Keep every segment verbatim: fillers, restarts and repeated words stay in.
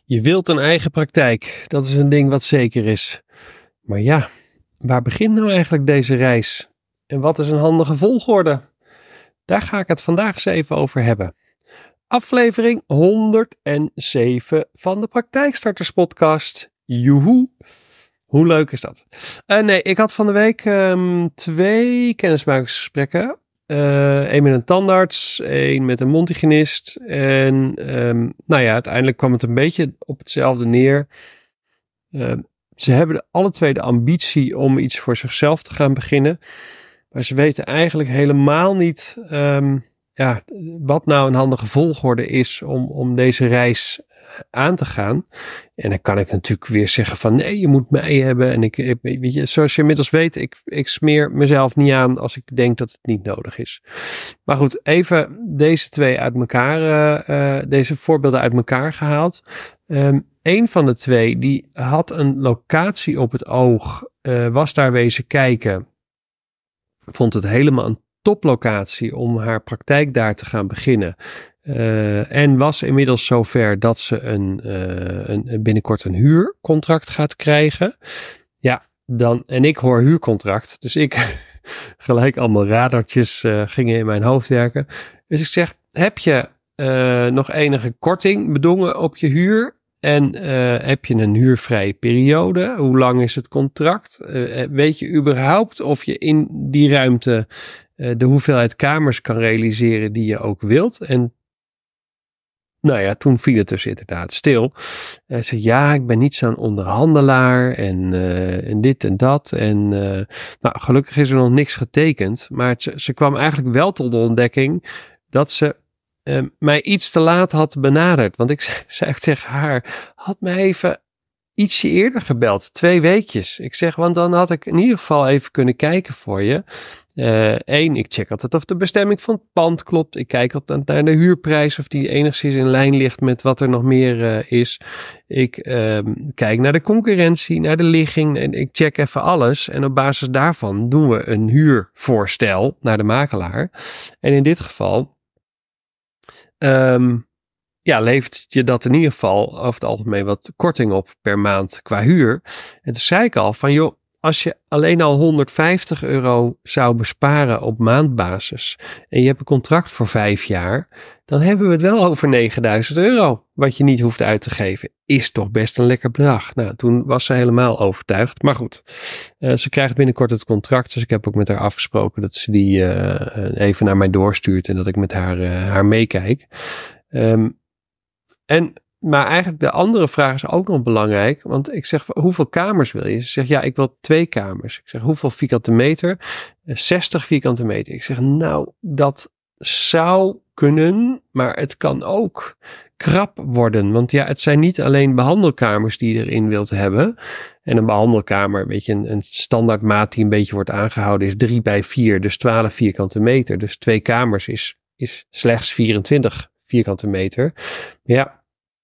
Je wilt een eigen praktijk, dat is een ding wat zeker is. Maar ja, waar begint nou eigenlijk deze reis? En wat is een handige volgorde? Daar ga ik het vandaag eens even over hebben. Aflevering honderdzeven van de Praktijkstarters podcast. Joehoe! Hoe leuk is dat? Uh, nee, ik had van de week um, twee kennismakingsgesprekken. Uh, Eén met een tandarts, één met een mondhygiënist. En um, nou ja, uiteindelijk kwam het een beetje op hetzelfde neer. Uh, ze hebben alle twee de ambitie om iets voor zichzelf te gaan beginnen. Maar ze weten eigenlijk helemaal niet um, ja, wat nou een handige volgorde is om, om deze reis aan te gaan. En dan kan ik natuurlijk weer zeggen van nee, je moet mij hebben. En ik, ik weet je, zoals je inmiddels weet, ik, ik smeer mezelf niet aan als ik denk dat het niet nodig is. Maar goed, even deze twee uit elkaar, uh, uh, deze voorbeelden uit elkaar gehaald. Um, Eén van de twee, die had een locatie op het oog, uh, was daar wezen kijken. Vond het helemaal een toplocatie om haar praktijk daar te gaan beginnen. Uh, en was inmiddels zover dat ze een, uh, een, binnenkort een huurcontract gaat krijgen. Ja, dan, en ik hoor huurcontract. Dus ik gelijk allemaal radartjes uh, gingen in mijn hoofd werken. Dus ik zeg, heb je uh, nog enige korting bedongen op je huur? En uh, heb je een huurvrije periode? Hoe lang is het contract? Uh, weet je überhaupt of je in die ruimte uh, de hoeveelheid kamers kan realiseren die je ook wilt? En nou ja, toen viel het dus inderdaad stil. Hij zei, ja, ik ben niet zo'n onderhandelaar en, uh, en dit en dat. En uh, nou, gelukkig is er nog niks getekend. Maar het, ze kwam eigenlijk wel tot de ontdekking dat ze uh, mij iets te laat had benaderd. Want ik zei tegen haar, had me even ietsje eerder gebeld. Twee weekjes. Ik zeg, want dan had ik in ieder geval even kunnen kijken voor je. Eén, uh, ik check altijd of de bestemming van het pand klopt. Ik kijk altijd naar de huurprijs of die enigszins in lijn ligt met wat er nog meer uh, is. Ik uh, kijk naar de concurrentie, naar de ligging en ik check even alles. En op basis daarvan doen we een huurvoorstel naar de makelaar. En in dit geval um, ja, levert je dat in ieder geval over het algemeen wat korting op per maand qua huur. En toen zei ik al van joh, als je alleen al honderdvijftig euro zou besparen op maandbasis en je hebt een contract voor vijf jaar, dan hebben we het wel over negenduizend euro wat je niet hoeft uit te geven. Is toch best een lekker bedrag. Nou, toen was ze helemaal overtuigd. Maar goed, uh, ze krijgt binnenkort het contract, dus ik heb ook met haar afgesproken dat ze die uh, even naar mij doorstuurt en dat ik met haar, uh, haar meekijk. Um, en Maar eigenlijk de andere vraag is ook nog belangrijk. Want ik zeg, hoeveel kamers wil je? Ze zegt, ja, ik wil twee kamers. Ik zeg, hoeveel vierkante meter? zestig vierkante meter. Ik zeg, nou, dat zou kunnen. Maar het kan ook krap worden. Want ja, het zijn niet alleen behandelkamers die je erin wilt hebben. En een behandelkamer, weet je, een, een standaard maat die een beetje wordt aangehouden is drie bij vier. Dus twaalf vierkante meter. Dus twee kamers is, is slechts vierentwintig vierkante meter. Maar ja,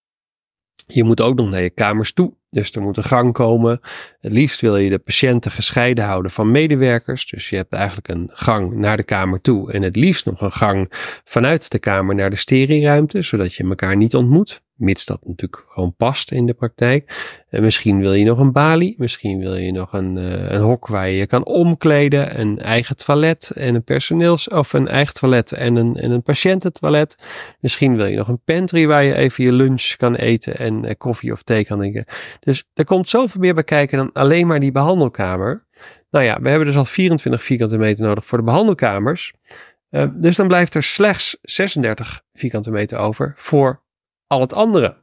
je moet ook nog naar je kamers toe. Dus er moet een gang komen. Het liefst wil je de patiënten gescheiden houden van medewerkers. Dus je hebt eigenlijk een gang naar de kamer toe. En het liefst nog een gang vanuit de kamer naar de sterie-ruimte. Zodat je elkaar niet ontmoet. Mits dat natuurlijk gewoon past in de praktijk. En misschien wil je nog een balie. Misschien wil je nog een, uh, een hok waar je je kan omkleden. Een eigen toilet en een personeels... Of een eigen toilet en een, en een patiëntentoilet. Misschien wil je nog een pantry waar je even je lunch kan eten. En uh, koffie of thee kan drinken. Dus er komt zoveel meer bij kijken dan alleen maar die behandelkamer. Nou ja, we hebben dus al vierentwintig vierkante meter nodig voor de behandelkamers. Uh, dus dan blijft er slechts zesendertig vierkante meter over voor al het andere.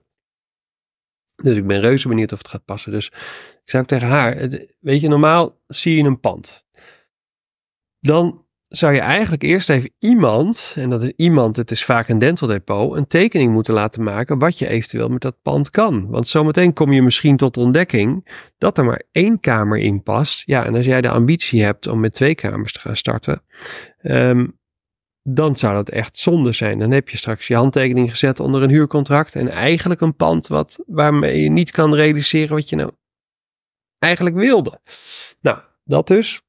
Dus ik ben reuze benieuwd of het gaat passen. Dus ik zou ook tegen haar, weet je, normaal zie je een pand. Dan zou je eigenlijk eerst even iemand, en dat is iemand, het is vaak een dental depot, een tekening moeten laten maken wat je eventueel met dat pand kan. Want zometeen kom je misschien tot de ontdekking dat er maar één kamer in past. Ja, en als jij de ambitie hebt om met twee kamers te gaan starten, um, dan zou dat echt zonde zijn. Dan heb je straks je handtekening gezet onder een huurcontract en eigenlijk een pand wat, waarmee je niet kan realiseren wat je nou eigenlijk wilde. Nou, dat dus.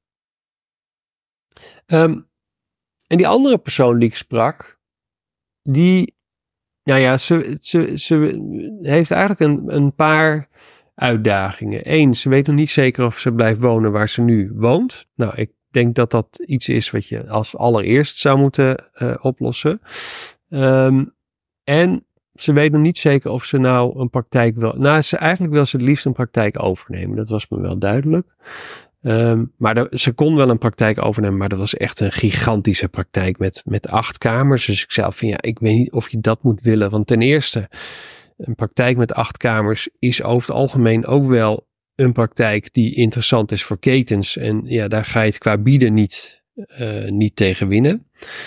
Um, en die andere persoon die ik sprak, die Nou ja, ze, ze, ze heeft eigenlijk een, een paar uitdagingen. Eén, ze weet nog niet zeker of ze blijft wonen waar ze nu woont. Nou, ik denk dat dat iets is wat je als allereerst zou moeten uh, oplossen. Um, en ze weet nog niet zeker of ze nou een praktijk wil. Nou, ze, eigenlijk wil ze het liefst een praktijk overnemen. Dat was me wel duidelijk. Um, maar de, ze kon wel een praktijk overnemen, maar dat was echt een gigantische praktijk met, met acht kamers. Dus ik zei van ja, ik weet niet of je dat moet willen. Want ten eerste, een praktijk met acht kamers is over het algemeen ook wel een praktijk die interessant is voor ketens. En ja, daar ga je het qua bieden niet, uh, niet tegen winnen.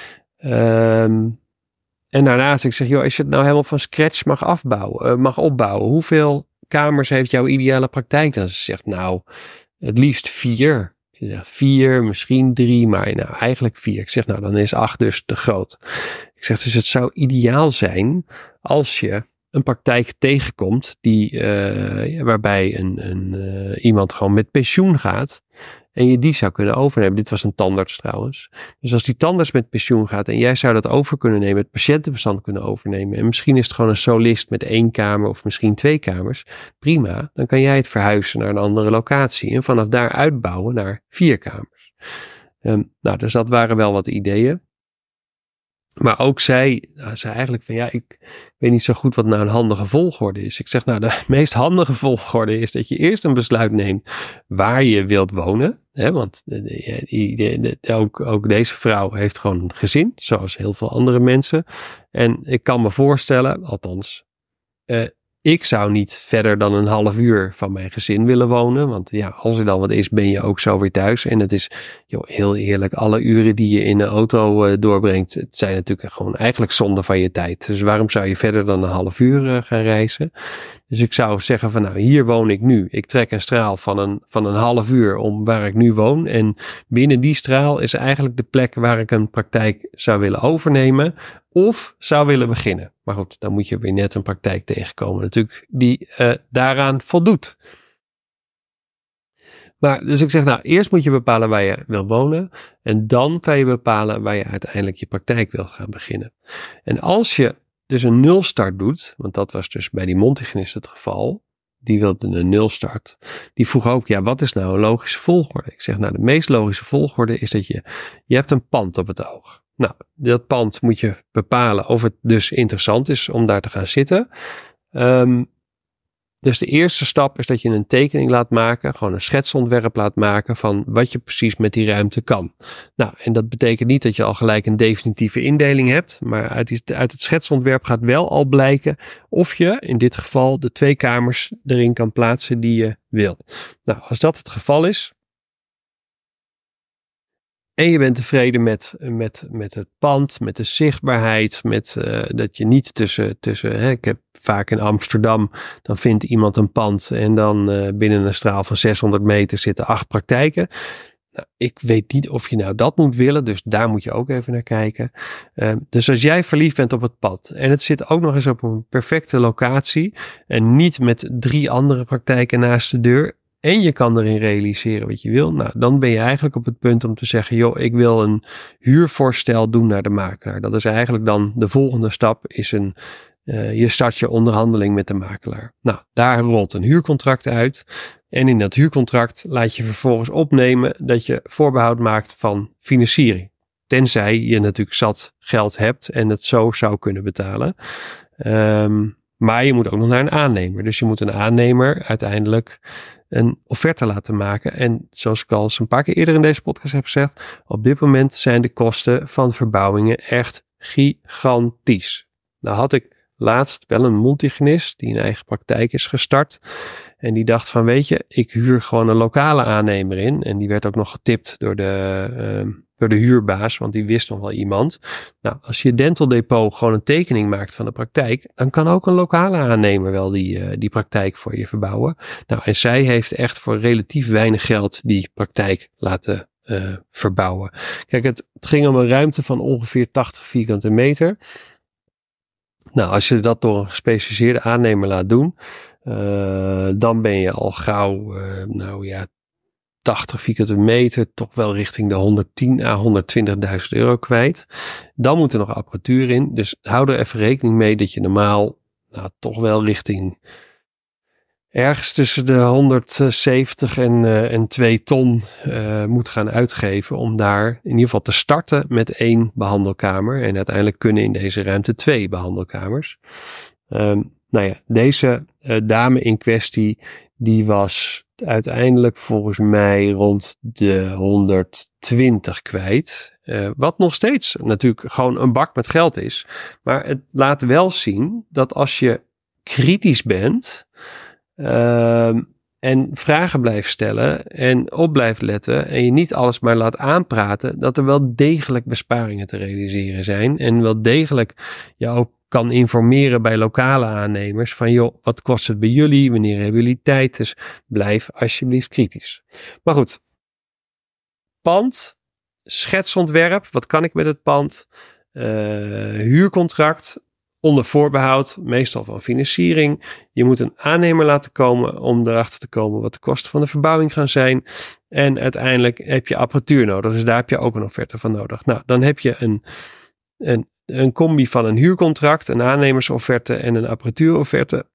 Um, en daarnaast, ik zeg, joh, als je het nou helemaal van scratch mag afbouwen, uh, mag opbouwen, hoeveel kamers heeft jouw ideale praktijk dan? Ze zegt, nou, het liefst vier. Ze zegt vier, misschien drie, maar nou, eigenlijk vier. Ik zeg, nou, dan is acht dus te groot. Ik zeg, dus het zou ideaal zijn als je een praktijk tegenkomt die, uh, waarbij een, een, uh, iemand gewoon met pensioen gaat en je die zou kunnen overnemen. Dit was een tandarts trouwens. Dus als die tandarts met pensioen gaat en jij zou dat over kunnen nemen, het patiëntenbestand kunnen overnemen en misschien is het gewoon een solist met één kamer of misschien twee kamers, prima. Dan kan jij het verhuizen naar een andere locatie en vanaf daar uitbouwen naar vier kamers. Um, nou, dus dat waren wel wat ideeën. Maar ook zij nou, zei eigenlijk van ja, ik weet niet zo goed wat nou een handige volgorde is. Ik zeg nou, de meest handige volgorde is dat je eerst een besluit neemt waar je wilt wonen. Hè, want de, de, de, de, ook, ook deze vrouw heeft gewoon een gezin, zoals heel veel andere mensen. En ik kan me voorstellen, althans, uh, ik zou niet verder dan een half uur van mijn gezin willen wonen. Want ja, als er dan wat is, ben je ook zo weer thuis. En het is joh, heel eerlijk, alle uren die je in de auto uh, doorbrengt, het zijn natuurlijk gewoon eigenlijk zonde van je tijd. Dus waarom zou je verder dan een half uur uh, gaan reizen? Dus ik zou zeggen van nou, hier woon ik nu. Ik trek een straal van een, van een half uur om waar ik nu woon. En binnen die straal is eigenlijk de plek waar ik een praktijk zou willen overnemen of zou willen beginnen. Maar goed, dan moet je weer net een praktijk tegenkomen natuurlijk die uh, daaraan voldoet. Maar dus ik zeg nou, eerst moet je bepalen waar je wil wonen. En dan kan je bepalen waar je uiteindelijk je praktijk wilt gaan beginnen. En als je dus een nulstart doet, want dat was dus bij die mondhygiënist het geval. Die wilde een nulstart. Die vroeg ook, ja, wat is nou een logische volgorde? Ik zeg, nou, de meest logische volgorde is dat je, je hebt een pand op het oog. Nou, dat pand moet je bepalen of het dus interessant is om daar te gaan zitten. Um, dus de eerste stap is dat je een tekening laat maken, gewoon een schetsontwerp laat maken van wat je precies met die ruimte kan. Nou, en dat betekent niet dat je al gelijk een definitieve indeling hebt, maar uit, die, uit het schetsontwerp gaat wel al blijken of je in dit geval de twee kamers erin kan plaatsen die je wil. Nou, als dat het geval is, en je bent tevreden met, met, met het pand, met de zichtbaarheid, met uh, dat je niet tussen, tussen hè, ik heb vaak in Amsterdam, dan vindt iemand een pand en dan uh, binnen een straal van zeshonderd meter zitten acht praktijken. Nou, ik weet niet of je nou dat moet willen, dus daar moet je ook even naar kijken. Uh, dus als jij verliefd bent op het pad en het zit ook nog eens op een perfecte locatie en niet met drie andere praktijken naast de deur, en je kan erin realiseren wat je wil, nou, dan ben je eigenlijk op het punt om te zeggen, joh, ik wil een huurvoorstel doen naar de makelaar. Dat is eigenlijk dan de volgende stap, is een, uh, je start je onderhandeling met de makelaar. Nou, daar rolt een huurcontract uit. En in dat huurcontract laat je vervolgens opnemen dat je voorbehoud maakt van financiering. Tenzij je natuurlijk zat geld hebt en het zo zou kunnen betalen. Um, maar je moet ook nog naar een aannemer. Dus je moet een aannemer uiteindelijk een offerte laten maken. En zoals ik al eens een paar keer eerder in deze podcast heb gezegd, op dit moment zijn de kosten van verbouwingen echt gigantisch. Nou had ik laatst wel een mondhygiënist die een eigen praktijk is gestart. En die dacht van, weet je, ik huur gewoon een lokale aannemer in. En die werd ook nog getipt door de, uh, door de huurbaas, want die wist nog wel iemand. Nou, als je Dental Depot gewoon een tekening maakt van de praktijk, dan kan ook een lokale aannemer wel die, uh, die praktijk voor je verbouwen. Nou, en zij heeft echt voor relatief weinig geld die praktijk laten uh, verbouwen. Kijk, het, het ging om een ruimte van ongeveer tachtig vierkante meter. Nou, als je dat door een gespecialiseerde aannemer laat doen, uh, dan ben je al gauw, uh, nou ja, tachtig vierkante meter toch wel richting de honderdtien à honderdtwintigduizend euro kwijt. Dan moet er nog apparatuur in. Dus hou er even rekening mee dat je normaal nou, toch wel richting ergens tussen de honderdzeventig en, uh, en twee ton uh, moet gaan uitgeven om daar in ieder geval te starten met één behandelkamer. En uiteindelijk kunnen in deze ruimte twee behandelkamers. Um, nou ja, deze uh, dame in kwestie, die was uiteindelijk volgens mij rond de honderdtwintig kwijt. Uh, wat nog steeds natuurlijk gewoon een bak met geld is. Maar het laat wel zien dat als je kritisch bent Uh, en vragen blijft stellen en op blijft letten en je niet alles maar laat aanpraten, dat er wel degelijk besparingen te realiseren zijn en wel degelijk je ook kan informeren bij lokale aannemers van joh, wat kost het bij jullie, wanneer hebben jullie tijd, dus blijf alsjeblieft kritisch. Maar goed, pand, schetsontwerp, wat kan ik met het pand, uh, huurcontract, onder voorbehoud, meestal van financiering. Je moet een aannemer laten komen om erachter te komen wat de kosten van de verbouwing gaan zijn. En uiteindelijk heb je apparatuur nodig. Dus daar heb je ook een offerte van nodig. Nou, dan heb je een, een, een combi van een huurcontract, een aannemersofferte en een apparatuurofferte.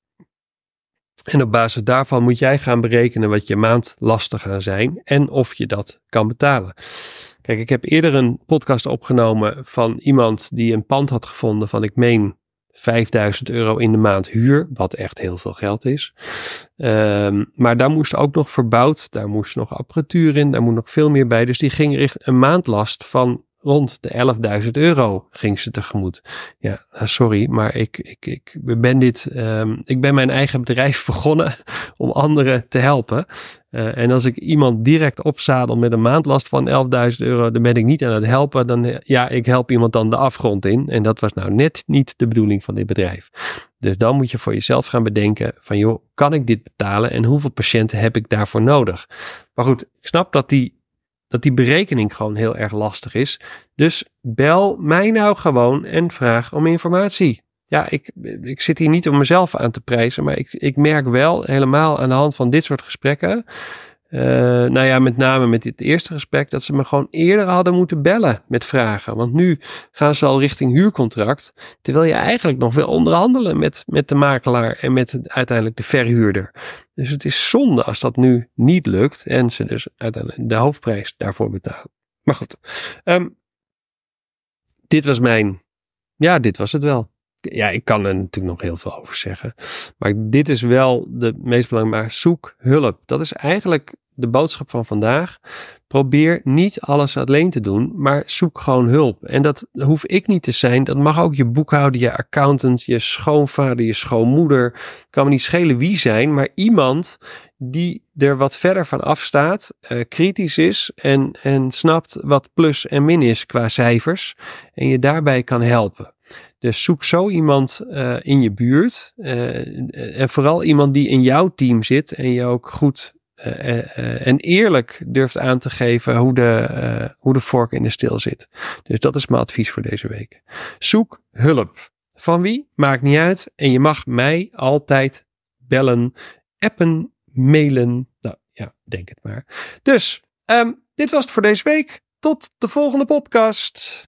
En op basis daarvan moet jij gaan berekenen wat je maandlasten gaan zijn en of je dat kan betalen. Kijk, ik heb eerder een podcast opgenomen van iemand die een pand had gevonden van, ik meen, vijfduizend euro in de maand huur, wat echt heel veel geld is. Um, maar daar moest ook nog verbouwd, daar moest nog apparatuur in, daar moet nog veel meer bij. Dus die ging richting een maandlast van rond de elfduizend euro ging ze tegemoet. Ja, sorry, maar ik, ik, ik ben dit, um, ik ben mijn eigen bedrijf begonnen om anderen te helpen. Uh, en als ik iemand direct opzadel met een maandlast van elfduizend euro, dan ben ik niet aan het helpen. Dan, ja, ik help iemand dan de afgrond in. En dat was nou net niet de bedoeling van dit bedrijf. Dus dan moet je voor jezelf gaan bedenken van joh, kan ik dit betalen en hoeveel patiënten heb ik daarvoor nodig? Maar goed, ik snap dat die dat die berekening gewoon heel erg lastig is. Dus bel mij nou gewoon en vraag om informatie. Ja, ik, ik zit hier niet om mezelf aan te prijzen, maar ik, ik merk wel helemaal aan de hand van dit soort gesprekken, uh, nou ja, met name met dit eerste gesprek, dat ze me gewoon eerder hadden moeten bellen met vragen. Want nu gaan ze al richting huurcontract, terwijl je eigenlijk nog wil onderhandelen met, met de makelaar en met het, uiteindelijk de verhuurder. Dus het is zonde als dat nu niet lukt en ze dus uiteindelijk de hoofdprijs daarvoor betalen. Maar goed, um, dit was mijn, ja, dit was het wel. Ja, ik kan er natuurlijk nog heel veel over zeggen. Maar dit is wel de meest belangrijke. Maar zoek hulp. Dat is eigenlijk de boodschap van vandaag. Probeer niet alles alleen te doen, maar zoek gewoon hulp. En dat hoef ik niet te zijn. Dat mag ook je boekhouder, je accountant, je schoonvader, je schoonmoeder. Kan me niet schelen wie zijn, maar iemand die er wat verder van afstaat, uh, kritisch is en, en snapt wat plus en min is qua cijfers. En je daarbij kan helpen. Dus zoek zo iemand uh, in je buurt. Uh, en vooral iemand die in jouw team zit en je ook goed uh, uh, en eerlijk durft aan te geven hoe de, uh, hoe de vork in de steel zit. Dus dat is mijn advies voor deze week. Zoek hulp. Van wie? Maakt niet uit. En je mag mij altijd bellen, appen, mailen. Nou ja, denk het maar. Dus, um, dit was het voor deze week. Tot de volgende podcast.